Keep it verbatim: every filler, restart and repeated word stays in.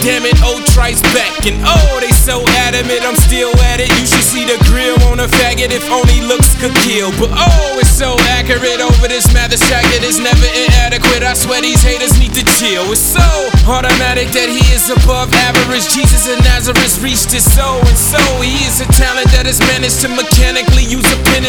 damn it, old trice back. And oh, they so adamant, I'm still at it. You should see the grill on a faggot if only looks could kill. But oh, it's so accurate over this Mathers track that is never inadequate. I swear these haters need to chill. It's so automatic that he is above average. Jesus of Nazareth reached his soul, and so he is a talent that has managed to mechanically use a pen